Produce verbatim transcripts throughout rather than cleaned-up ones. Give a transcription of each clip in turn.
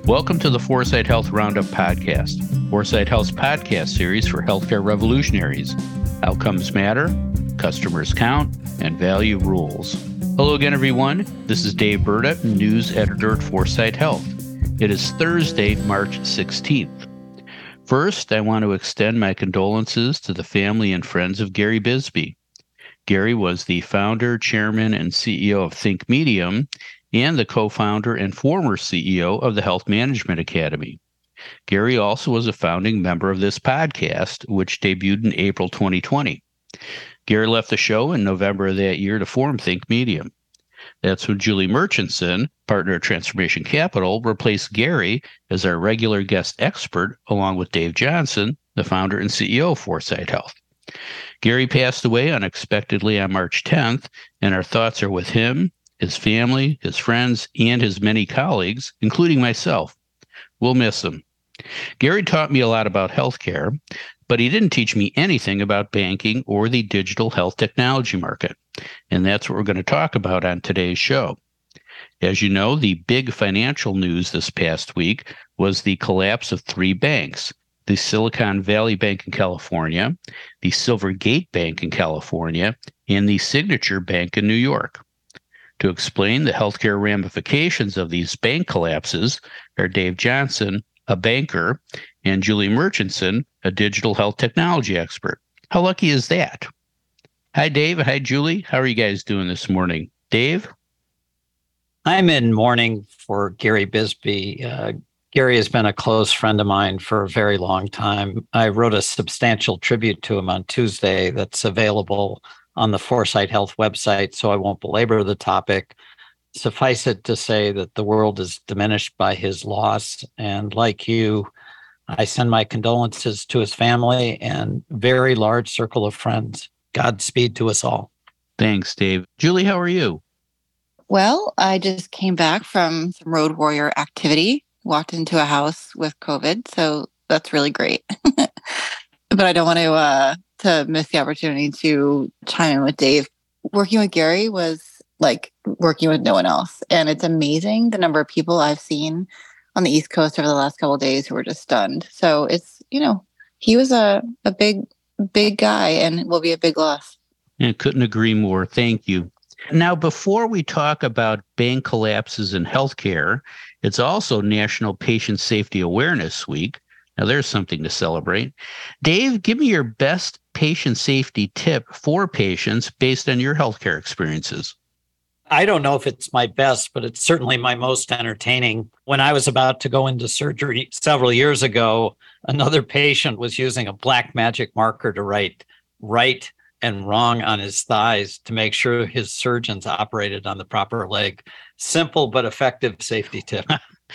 Welcome to the Foresight Health Roundup podcast, Foresight Health's podcast series for healthcare revolutionaries. Outcomes matter, customers count, and value rules. Hello again, everyone. This is Dave Burda, news editor at Foresight Health. It is Thursday, March sixteenth. First, I want to extend my condolences to the family and friends of Gary Bisbee. Gary was the founder, chairman, and C E O of Think Medium, and the co-founder and former C E O of the Health Management Academy. Gary also was a founding member of this podcast, which debuted in April twenty twenty. Gary left the show in November of that year to form Think Medium. That's when Julie Murchison, partner at Transformation Capital, replaced Gary as our regular guest expert, along with Dave Johnson, the founder and C E O of Foresight Health. Gary passed away unexpectedly on March tenth, and our thoughts are with him, his family, his friends, and his many colleagues, including myself. We'll miss him. Gary taught me a lot about healthcare, but he didn't teach me anything about banking or the digital health technology market. And that's what we're going to talk about on today's show. As you know, the big financial news this past week was the collapse of three banks: the Silicon Valley Bank in California, the Silvergate Bank in California, and the Signature Bank in New York. To explain the healthcare ramifications of these bank collapses are Dave Johnson, a banker, and Julie Murchison, a digital health technology expert. How lucky is that? Hi, Dave. Hi, Julie. How are you guys doing this morning? Dave? I'm in mourning for Gary Bisbee. Uh, Gary has been a close friend of mine for a very long time. I wrote a substantial tribute to him on Tuesday that's available on the Foresight Health website, so I won't belabor the topic. Suffice it to say that the world is diminished by his loss, and like you, I send my condolences to his family and very large circle of friends. Godspeed to us all. Thanks, Dave. Julie, how are you? Well, I just came back from some road warrior activity, walked into a house with COVID, so that's really great. But I don't want to uh, to miss the opportunity to chime in with Dave. Working with Gary was like working with no one else. And it's amazing the number of people I've seen on the East Coast over the last couple of days who were just stunned. So it's, you know, he was a, a big, big guy and will be a big loss. Yeah, couldn't agree more. Thank you. Now, before we talk about bank collapses in healthcare, it's also National Patient Safety Awareness Week. Now, there's something to celebrate. Dave, give me your best patient safety tip for patients based on your healthcare experiences. I don't know if it's my best, but it's certainly my most entertaining. When I was about to go into surgery several years ago, another patient was using a black magic marker to write right and wrong on his thighs to make sure his surgeons operated on the proper leg. Simple but effective safety tip.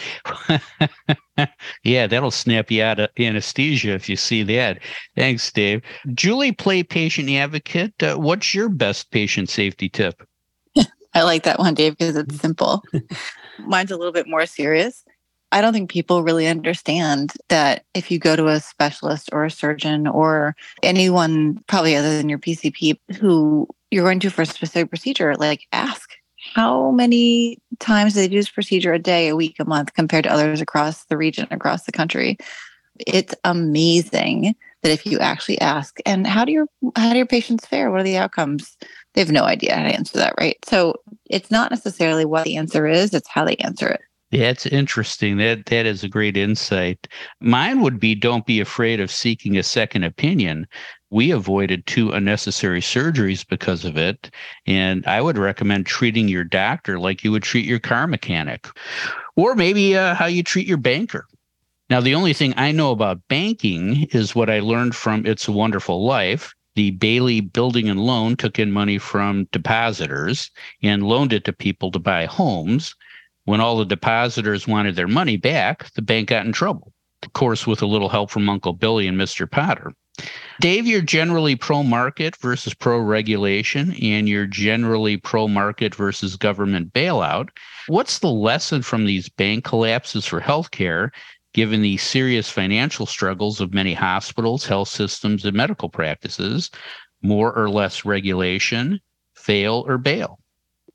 Yeah, that'll snap you out of anesthesia if you see that. Thanks, Dave. Julie, play patient advocate. Uh, what's your best patient safety tip? I like that one, Dave, because it's simple. Mine's a little bit more serious. I don't think people really understand that if you go to a specialist or a surgeon or anyone probably other than your P C P who you're going to for a specific procedure, like ask how many times do they do this procedure a day, a week, a month compared to others across the region, across the country. It's amazing that if you actually ask, and how do your how do your patients fare? What are the outcomes? They have no idea how to answer that, right? So it's not necessarily what the answer is, it's how they answer it. That's interesting. That that is a great insight. Mine would be, don't be afraid of seeking a second opinion. We avoided two unnecessary surgeries because of it. And I would recommend treating your doctor like you would treat your car mechanic, or maybe uh, how you treat your banker. Now, the only thing I know about banking is what I learned from It's a Wonderful Life. The Bailey Building and Loan took in money from depositors and loaned it to people to buy homes. When all the depositors wanted their money back, the bank got in trouble, of course, with a little help from Uncle Billy and Mister Potter. Dave, you're generally pro-market versus pro-regulation, and you're generally pro-market versus government bailout. What's the lesson from these bank collapses for healthcare, given the serious financial struggles of many hospitals, health systems, and medical practices? More or less regulation, fail or bail?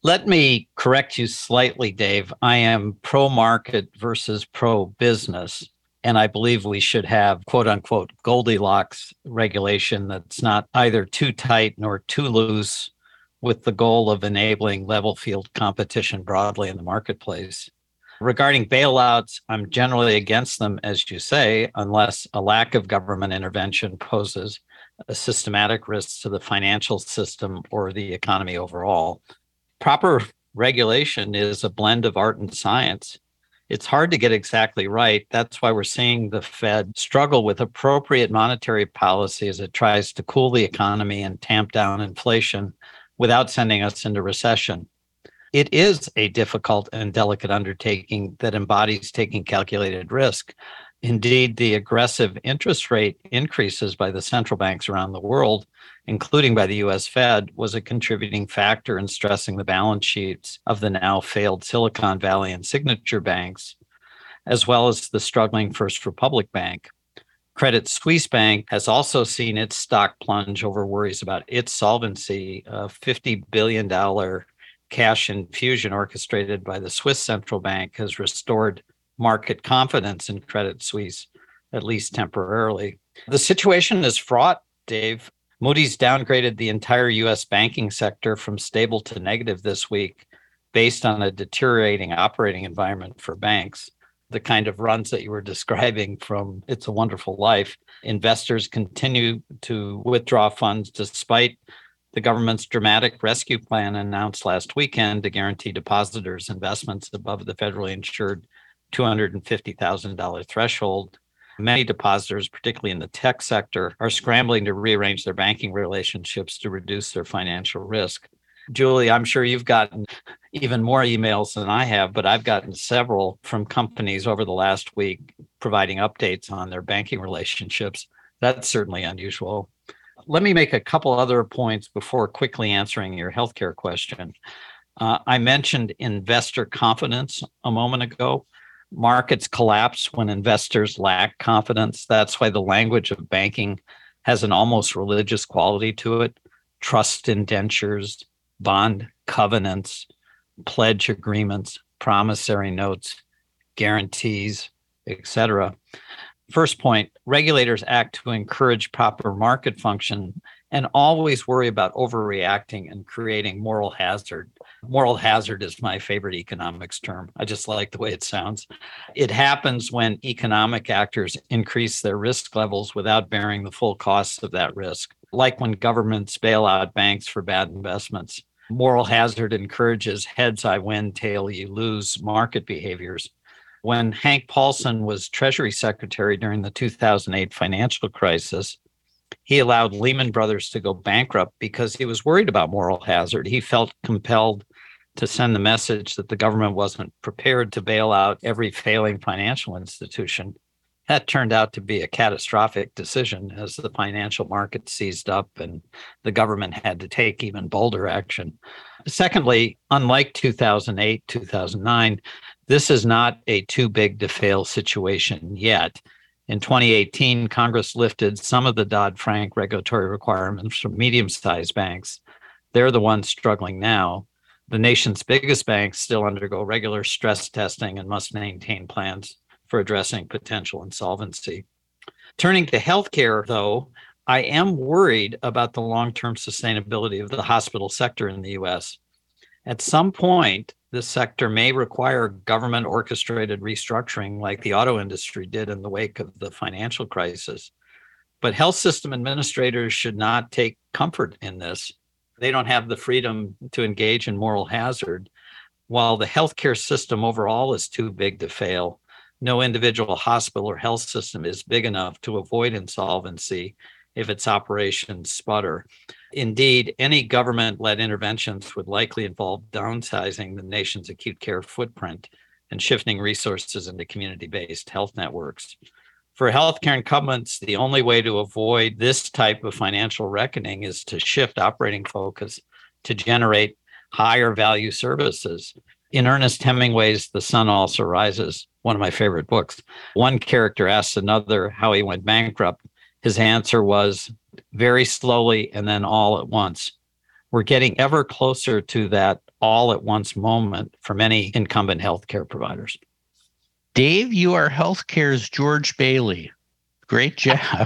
Let me correct you slightly, Dave. I am pro-market versus pro-business. And I believe we should have, quote unquote, Goldilocks regulation that's not either too tight nor too loose, with the goal of enabling level field competition broadly in the marketplace. Regarding bailouts, I'm generally against them, as you say, unless a lack of government intervention poses a systematic risk to the financial system or the economy overall. Proper regulation is a blend of art and science. It's hard to get exactly right. That's why we're seeing the Fed struggle with appropriate monetary policy as it tries to cool the economy and tamp down inflation without sending us into recession. It is a difficult and delicate undertaking that embodies taking calculated risk. Indeed, the aggressive interest rate increases by the central banks around the world, including by the U S Fed, was a contributing factor in stressing the balance sheets of the now failed Silicon Valley and Signature banks, as well as the struggling First Republic Bank. Credit Suisse Bank has also seen its stock plunge over worries about its solvency. A fifty billion dollars cash infusion orchestrated by the Swiss Central Bank has restored market confidence in Credit Suisse, at least temporarily. The situation is fraught, Dave. Moody's downgraded the entire U S banking sector from stable to negative this week based on a deteriorating operating environment for banks. The kind of runs that you were describing from It's a Wonderful Life. Investors continue to withdraw funds despite the government's dramatic rescue plan announced last weekend to guarantee depositors investments above the federally insured two hundred fifty thousand dollars threshold. Many depositors, particularly in the tech sector, are scrambling to rearrange their banking relationships to reduce their financial risk. Julie, I'm sure you've gotten even more emails than I have, but I've gotten several from companies over the last week providing updates on their banking relationships. That's certainly unusual. Let me make a couple other points before quickly answering your healthcare question. Uh, I mentioned investor confidence a moment ago. Markets collapse when investors lack confidence. That's why the language of banking has an almost religious quality to it. Trust indentures, bond covenants, pledge agreements, promissory notes, guarantees, et cetera. First point, regulators act to encourage proper market function and always worry about overreacting and creating moral hazard. Moral hazard is my favorite economics term. I just like the way it sounds. It happens when economic actors increase their risk levels without bearing the full costs of that risk, like when governments bail out banks for bad investments. Moral hazard encourages heads I win, tail you lose market behaviors. When Hank Paulson was Treasury Secretary during the two thousand eight financial crisis, he allowed Lehman Brothers to go bankrupt because he was worried about moral hazard. He felt compelled to send the message that the government wasn't prepared to bail out every failing financial institution. That turned out to be a catastrophic decision as the financial market seized up and the government had to take even bolder action. Secondly, unlike two thousand eight, two thousand nine, this is not a too big to fail situation yet. In twenty eighteen, Congress lifted some of the Dodd-Frank regulatory requirements from medium-sized banks. They're the ones struggling now. The nation's biggest banks still undergo regular stress testing and must maintain plans for addressing potential insolvency. Turning to healthcare, though, I am worried about the long-term sustainability of the hospital sector in the U S. At some point, this sector may require government-orchestrated restructuring like the auto industry did in the wake of the financial crisis. But health system administrators should not take comfort in this. They don't have the freedom to engage in moral hazard. While the healthcare system overall is too big to fail, no individual hospital or health system is big enough to avoid insolvency if its operations sputter. Indeed, any government-led interventions would likely involve downsizing the nation's acute care footprint and shifting resources into community-based health networks. For healthcare incumbents, the only way to avoid this type of financial reckoning is to shift operating focus to generate higher value services. In Ernest Hemingway's The Sun Also Rises, one of my favorite books, one character asks another how he went bankrupt. His answer was very slowly and then all at once. We're getting ever closer to that all at once moment for many incumbent healthcare providers. Dave, you are healthcare's George Bailey. Great job.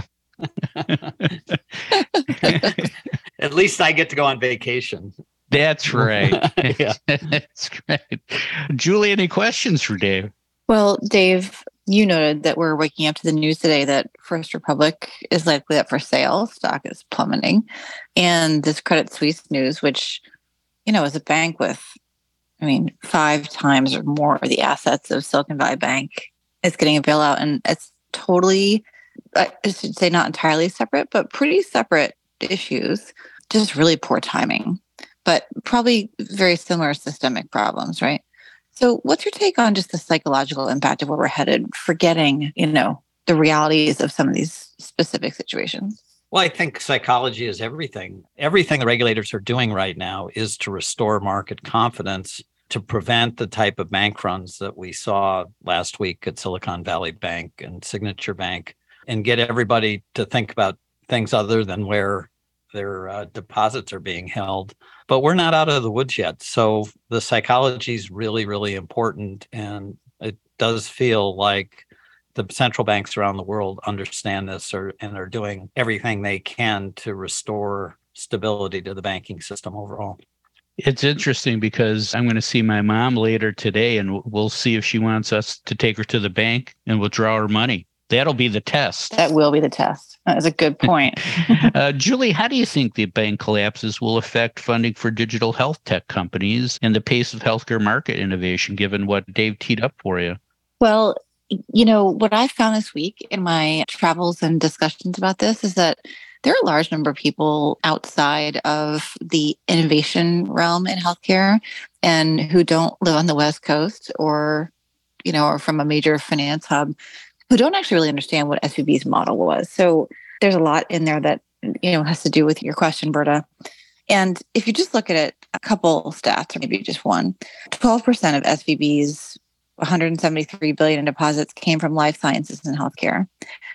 At least I get to go on vacation. That's right. Yeah. That's great. Julie, any questions for Dave? Well, Dave, you noted that we're waking up to the news today that First Republic is likely up for sale. Stock is plummeting. And this Credit Suisse news, which, you know, is a bank with, I mean, five times or more of the assets of Silicon Valley Bank, is getting a bailout. And it's totally, I should say not entirely separate, but pretty separate issues. Just really poor timing, but probably very similar systemic problems, right? So what's your take on just the psychological impact of where we're headed, forgetting, you know, the realities of some of these specific situations? Well, I think psychology is everything. Everything the regulators are doing right now is to restore market confidence, to prevent the type of bank runs that we saw last week at Silicon Valley Bank and Signature Bank, and get everybody to think about things other than where their uh, deposits are being held. But we're not out of the woods yet. So the psychology is really, really important. And it does feel like the central banks around the world understand this or, and are doing everything they can to restore stability to the banking system overall. It's interesting because I'm going to see my mom later today, and we'll see if she wants us to take her to the bank and withdraw her money. That'll be the test. That will be the test. That is a good point. uh, Julie, how do you think the bank collapses will affect funding for digital health tech companies and the pace of healthcare market innovation, given what Dave teed up for you? Well, you know, what I found this week in my travels and discussions about this is that there are a large number of people outside of the innovation realm in healthcare and who don't live on the West Coast or, you know, or from a major finance hub, who don't actually really understand what S V B's model was. So there's a lot in there that, you know, has to do with your question, Berta. And if you just look at it, a couple stats, or maybe just one, twelve percent of S V B's one hundred seventy-three billion dollars in deposits came from life sciences and healthcare.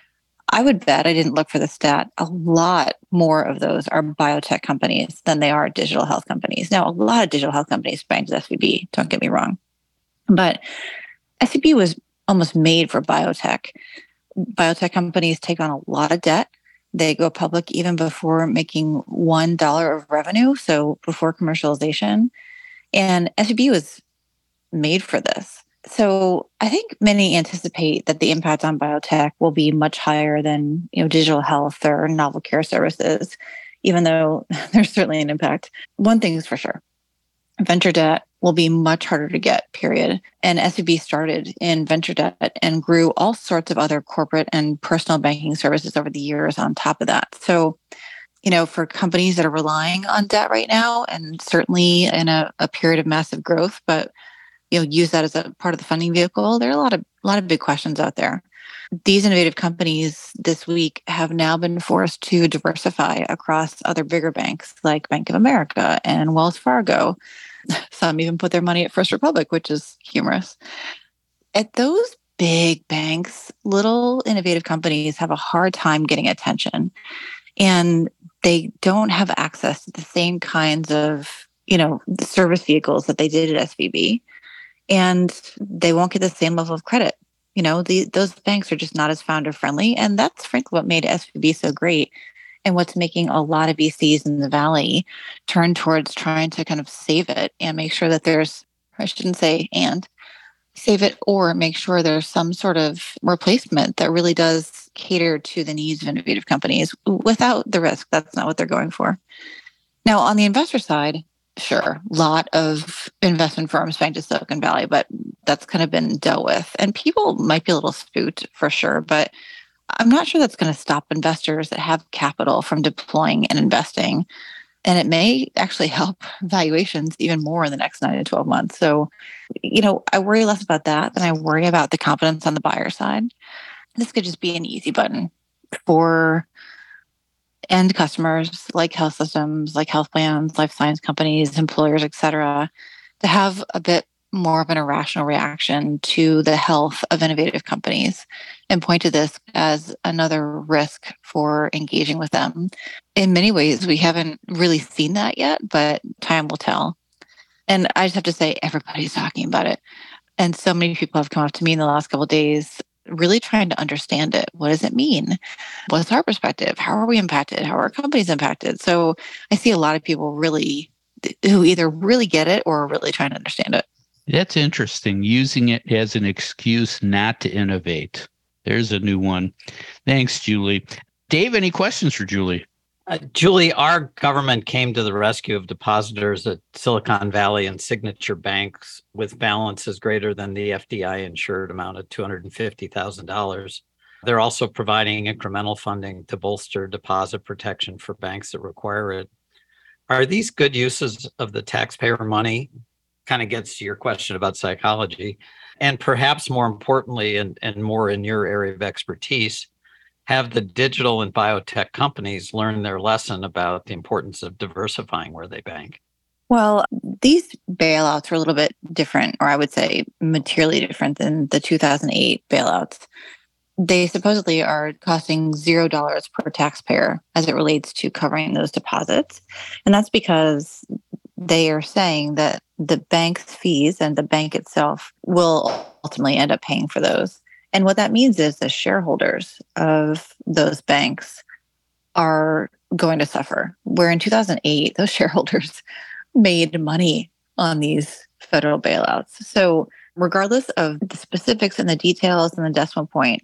I would bet, I didn't look for the stat, a lot more of those are biotech companies than they are digital health companies. Now, a lot of digital health companies banked S V B, don't get me wrong. But S V B was almost made for biotech. Biotech companies take on a lot of debt. They go public even before making one dollar of revenue, so before commercialization. And S V B was made for this. So I think many anticipate that the impact on biotech will be much higher than, you know, digital health or novel care services, even though there's certainly an impact. One thing is for sure, venture debt will be much harder to get, period. And S V B started in venture debt and grew all sorts of other corporate and personal banking services over the years on top of that. So, you know, for companies that are relying on debt right now, and certainly in a, a period of massive growth, but, you know, use that as a part of the funding vehicle, there are a lot of, a lot of big questions out there. These innovative companies this week have now been forced to diversify across other bigger banks like Bank of America and Wells Fargo. Some even put their money at First Republic, which is humorous. At those big banks, little innovative companies have a hard time getting attention. And they don't have access to the same kinds of, you know, service vehicles that they did at S V B. And they won't get the same level of credit. You know, the, those banks are just not as founder friendly. And that's frankly what made S V B so great. And what's making a lot of V Cs in the Valley turn towards trying to kind of save it and make sure that there's, I shouldn't say and, save it or make sure there's some sort of replacement that really does cater to the needs of innovative companies without the risk. That's not what they're going for. Now, on the investor side, sure, a lot of investment firms bank to Silicon Valley, but that's kind of been dealt with. And people might be a little spooked for sure, but I'm not sure that's going to stop investors that have capital from deploying and investing. And it may actually help valuations even more in the next nine to twelve months. So, you know, I worry less about that than I worry about the confidence on the buyer side. This could just be an easy button for end customers like health systems, like health plans, life science companies, employers, et cetera, to have a bit more of an irrational reaction to the health of innovative companies and point to this as another risk for engaging with them. In many ways, we haven't really seen that yet, but time will tell. And I just have to say, everybody's talking about it. And so many people have come up to me in the last couple of days, really trying to understand it. What does it mean? What's our perspective? How are we impacted? How are companies impacted? So I see a lot of people really who either really get it or are really trying to understand it. That's interesting. Using it as an excuse not to innovate. There's a new one. Thanks, Julie. Dave, any questions for Julie? Uh, Julie, our government came to the rescue of depositors at Silicon Valley and Signature banks with balances greater than the F D I-insured amount of two hundred fifty thousand dollars. They're also providing incremental funding to bolster deposit protection for banks that require it. Are these good uses of the taxpayer money? Kind of gets to your question about psychology. And perhaps more importantly, and, and more in your area of expertise, have the digital and biotech companies learned their lesson about the importance of diversifying where they bank? Well, these bailouts are a little bit different, or I would say materially different than the two thousand eight bailouts. They supposedly are costing zero dollars per taxpayer as it relates to covering those deposits. And that's because they are saying that the bank's fees and the bank itself will ultimately end up paying for those. And what that means is the shareholders of those banks are going to suffer. Where in two thousand eight, those shareholders made money on these federal bailouts. So regardless of the specifics and the details and the decimal point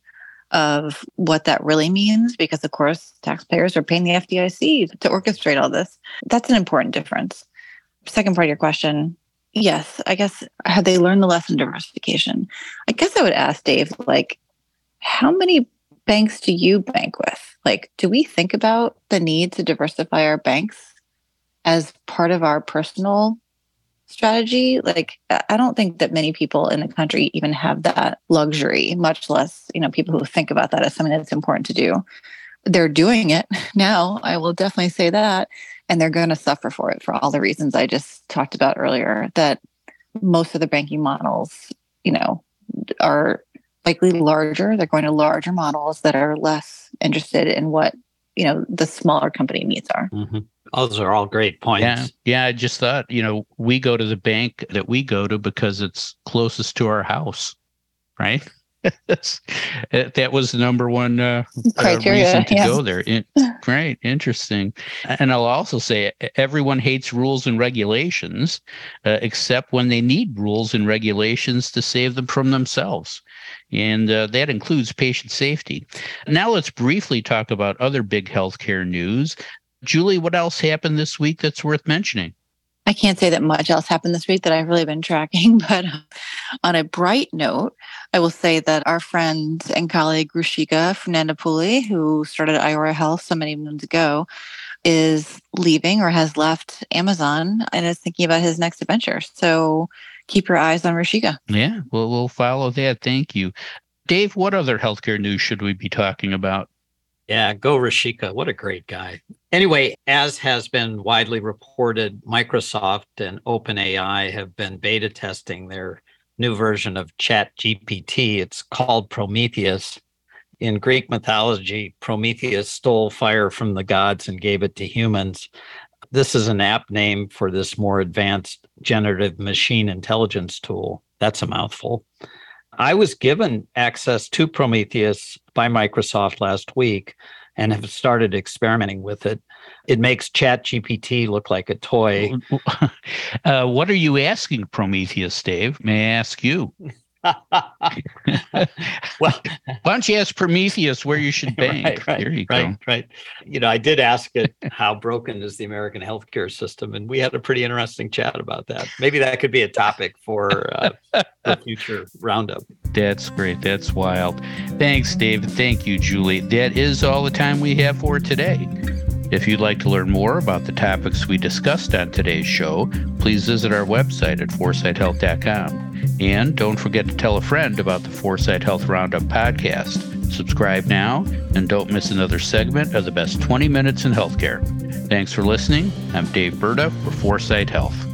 of what that really means, because of course taxpayers are paying the F D I C to orchestrate all this, that's an important difference. Second part of your question, yes, I guess, have they learned the lesson of diversification? I guess I would ask Dave, like, how many banks do you bank with? Like, do we think about the need to diversify our banks as part of our personal strategy? Like, I don't think that many people in the country even have that luxury, much less, you know, people who think about that as something that's important to do. They're doing it now. I will definitely say that. And they're going to suffer for it for all the reasons I just talked about earlier, that most of the banking models, you know, are likely larger. They're going to larger models that are less interested in what, you know, the smaller company needs are. Mm-hmm. Those are all great points. Yeah. Yeah. I just thought, you know, we go to the bank that we go to because it's closest to our house, right? That was the number one uh, criteria uh, reason to yes. go there. In, right. Interesting. And I'll also say everyone hates rules and regulations, uh, except when they need rules and regulations to save them from themselves. And uh, that includes patient safety. Now let's briefly talk about other big healthcare news. Julie, what else happened this week that's worth mentioning? I can't say that much else happened this week that I've really been tracking, but on a bright note, I will say that our friend and colleague Ruchika Fernandopulle, who started Iora Health so many moons ago, is leaving or has left Amazon and is thinking about his next adventure. So keep your eyes on Ruchika. Yeah, well, we'll follow that. Thank you. Dave, what other healthcare news should we be talking about? Yeah, go Ruchika. What a great guy. Anyway, as has been widely reported, Microsoft and OpenAI have been beta testing their new version of ChatGPT. It's called Prometheus. In Greek mythology, Prometheus stole fire from the gods and gave it to humans. This is an apt name for this more advanced generative machine intelligence tool. That's a mouthful. I was given access to Prometheus by Microsoft last week and have started experimenting with it. It makes ChatGPT look like a toy. Uh, what are you asking Prometheus, Dave? May I ask you? Well, why don't you ask Prometheus where you should bank? Right, right, there you right, go. Right. You know, I did ask it how broken is the American healthcare system, and we had a pretty interesting chat about that. Maybe that could be a topic for uh, the future roundup. That's great. That's wild. Thanks, Dave. Thank you, Julie. That is all the time we have for today. If you'd like to learn more about the topics we discussed on today's show, please visit our website at foresight health dot com. And don't forget to tell a friend about the Foresight Health Roundup podcast. Subscribe now and don't miss another segment of the best twenty minutes in healthcare. Thanks for listening. I'm Dave Burda for Foresight Health.